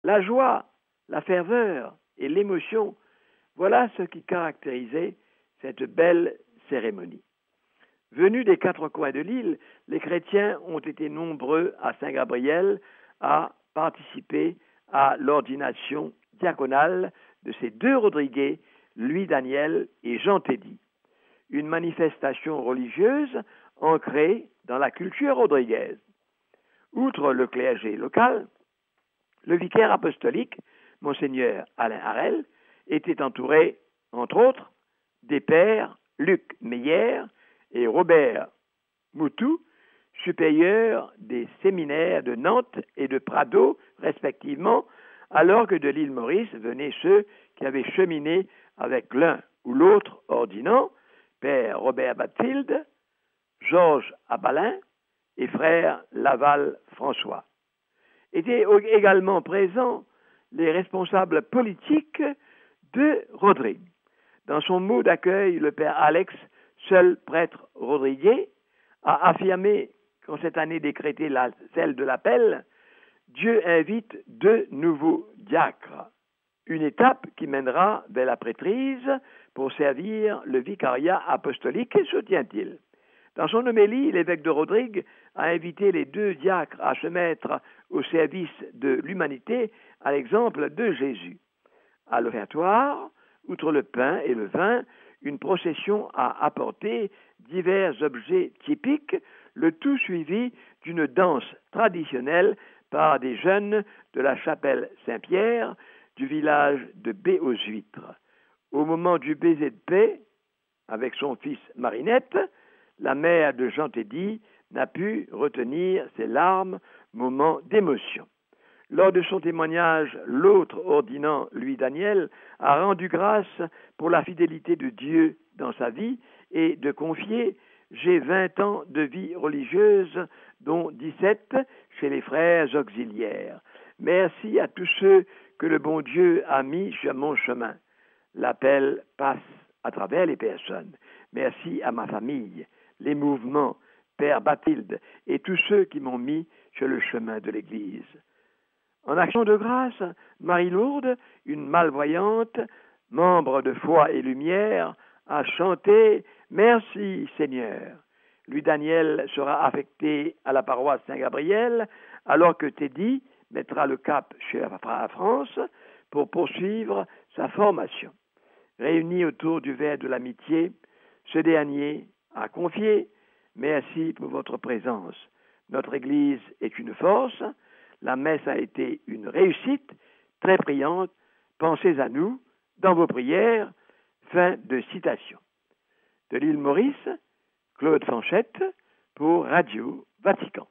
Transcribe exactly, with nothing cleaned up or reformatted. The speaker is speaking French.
La joie, la ferveur et l'émotion, voilà ce qui caractérisait cette belle cérémonie. Venus des quatre coins de l'île, les chrétiens ont été nombreux à Saint-Gabriel à participer à l'ordination diaconale de ces deux Rodriguez, Louis Daniel et Jean Teddy. Une manifestation religieuse ancrée dans la culture rodriguaise. Outre le clergé local, le vicaire apostolique, Monseigneur Alain Harel, était entouré, entre autres, des pères Luc Meyer et Robert Moutou, supérieurs des séminaires de Nantes et de Prado, respectivement, alors que de l'île Maurice venaient ceux qui avaient cheminé avec l'un ou l'autre ordinant, père Robert Batfield, Georges Abalin et frère Laval François. Étaient également présents les responsables politiques de Rodrigue. Dans son mot d'accueil, le père Alex, seul prêtre rodriguais, a affirmé qu'en cette année décrétée la, celle de l'appel, Dieu invite deux nouveaux diacres, une étape qui mènera vers la prêtrise pour servir le vicariat apostolique, soutient-il. Dans son homélie, l'évêque de Rodrigue a invité les deux diacres à se mettre au service de l'humanité à l'exemple de Jésus. À l'offertoire, outre le pain et le vin, une procession a apporté divers objets typiques, le tout suivi d'une danse traditionnelle par des jeunes de la chapelle Saint-Pierre du village de Baie-aux-Huîtres. Au moment du baiser de paix, avec son fils Marinette, la mère de Jean Teddy n'a pu retenir ses larmes, moment d'émotion. Lors de son témoignage, l'autre ordinant, Louis Daniel, a rendu grâce pour la fidélité de Dieu dans sa vie et de confier « J'ai vingt ans de vie religieuse, dont dix-sept chez les frères auxiliaires. Merci à tous ceux que le bon Dieu a mis sur mon chemin. L'appel passe à travers les personnes. Merci à ma famille, les mouvements, Père Bathilde et tous ceux qui m'ont mis sur le chemin de l'Église. » En action de grâce, Marie-Lourdes, une malvoyante, membre de Foi et Lumière, a chanté « Merci Seigneur ». Louis Daniel sera affecté à la paroisse Saint-Gabriel, alors que Teddy mettra le cap chez la France pour poursuivre sa formation. Réunis autour du verre de l'amitié, ce dernier a confié « Merci pour votre présence. Notre Église est une force. La messe a été une réussite, très priante. Pensez à nous dans vos prières. » Fin de citation. De l'île Maurice, Claude Fanchette pour Radio Vatican.